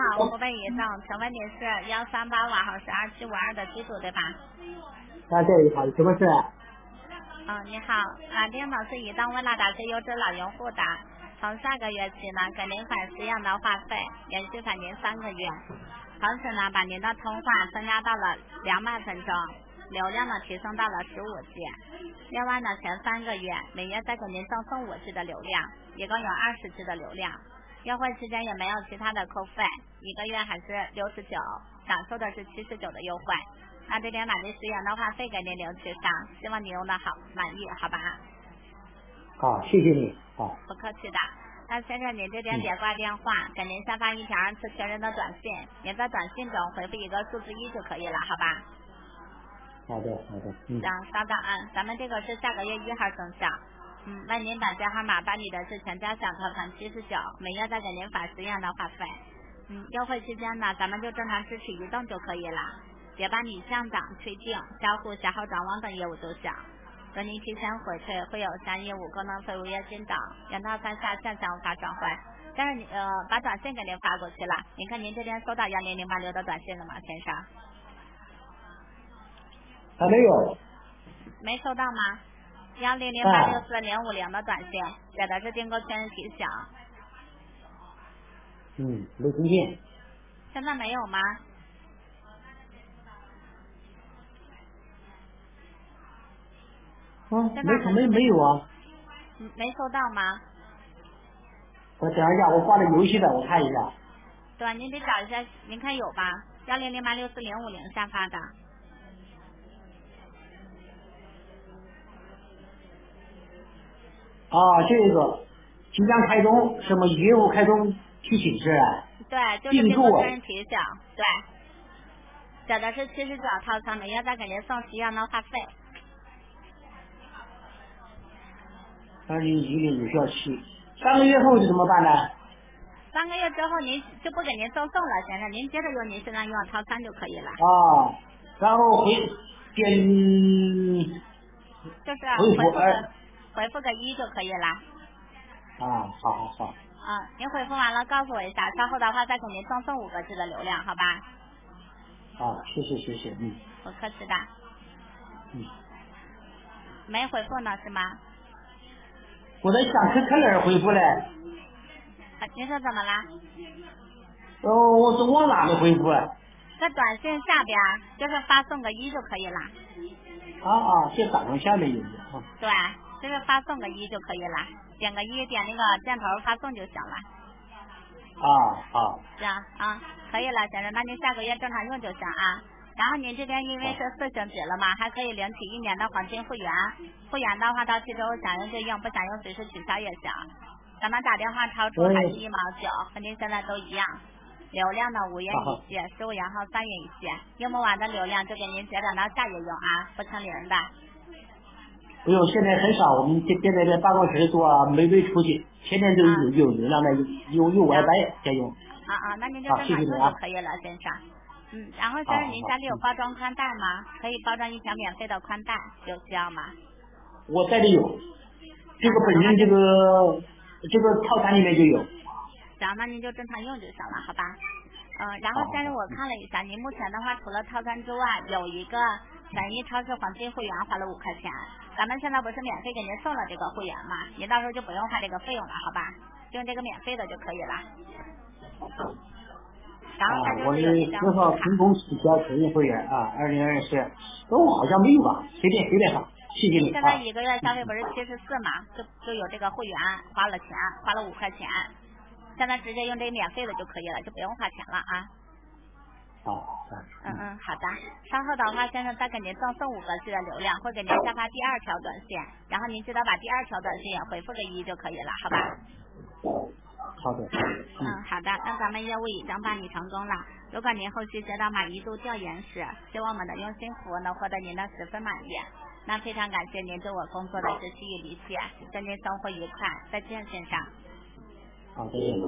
好，湖北移动，请问你是138瓦号是2752的机组对吧？ 对，好，什么事？ 你好，打电话是移动为了打击优质老用户的，从下个月起呢，给您返10元的话费，连续返您3个月，同时呢，把您的通话增加到了200分钟，流量呢提升到了15G，另外呢，前3个月每月再给您赠送5G 的流量，一共有20G 的流量。优惠期间也没有其他的扣费，一个月还是69，享受的是79的优惠。那这边把这10元的话费给您领取上，希望你用的好，满意，好吧？ 好，谢谢你。好， 不客气的。那先生您这边别挂电话，给您下发一条2次确认的短信，您在短信中回复一个数字1就可以了，好吧？ 好的。 行，稍等啊，咱们这个是下个月1号生效。为您打电号码办理的是全家享客团79，每月再给您返10元的话费。优惠期间呢，咱们就正常支持移动就可以了，别把你降档、退订、销户、销号转网等业务就行。如您提前回退，会有3业务功能费无约金等，原套餐下线无法转换。但是把短信给您发过去了，您看您这边收到10086的短信了吗，先生？ 还没有。 没收到吗？100864050的短信，写的是订购确认提醒。 没听见。 现在没有吗？ 没有啊。 没收到吗？ 我等一下，我挂了游戏的，我看一下。 对，您得找一下，您看有吧？100864050下发的。 这个即将开通，什么业务开通提醒是？ 对，就是订购确认提醒，对，写的是79套餐，每月再给您送10元的话费。 2010有效期，3个月后是怎么办呢 ？3个月之后您就不给您赠送了，先生，您接着用您现在用的套餐就可以了。 然后就是回复个1就可以了。 好。 您回复完了告诉我一下，稍后的话再给您赠送5个G的流量，好吧？ 谢谢。 不客气的。没回复呢是吗？ 我在想看哪儿回复嘞？ 您说怎么啦？ 我说往哪里回复？ 在短信下边就是发送个1就可以了。 这档案下面有。 对，就是发送个1就可以了，点个1，点那个箭头发送就行了。 好。 行可以了，先生，那您下个月正常用就行啊。然后您这边因为是4星级了嘛，还可以领取1年的黄金会员。会员的话到期之后想用就用，不想用随时取消也行。咱们打电话超出还是1毛9，和您现在都一样。流量呢5元一系，15元后3元一系，用不完的流量就给您节点到下月用啊，不成零的。 不用，现在很少，我们现在在办公室做，没出去，天天都有流量的，有 WiFi 在用。 那您就正常用就可以了，先生。然后先生，您家里有包装宽带吗？可以包装1条免费的宽带，有需要吗？ 我带的有，这个本身这个套餐里面就有。 行，那您就正常用就行了，好吧？然后先生，我看了一下，您目前的话除了套餐之外，有一个权益超市黄金会员花了5块钱，咱们现在不是免费给您送了这个会员嘛？您到时候就不用花这个费用了，好吧？用这个免费的就可以了。然后它就是有一张我的成功取消权益会员2024，我好像没有吧？随便放，谢谢你。 现在1个月消费不是74嘛，就有这个会员花了5块钱，现在直接用这个免费的就可以了，就不用花钱了啊。 好的。稍后的话，先生再给您赠送5个G的流量，会给您下发第2条短信，然后您记得把第2条短信也回复个1就可以了，好吧？ 好的。 好的，那咱们业务已经办理成功了。如果您后续接到满意度调研时，希望我们的用心服务能获得您的10分满意。那非常感谢您对我工作的支持与理解，祝您生活愉快，再见，先生。 好，再见。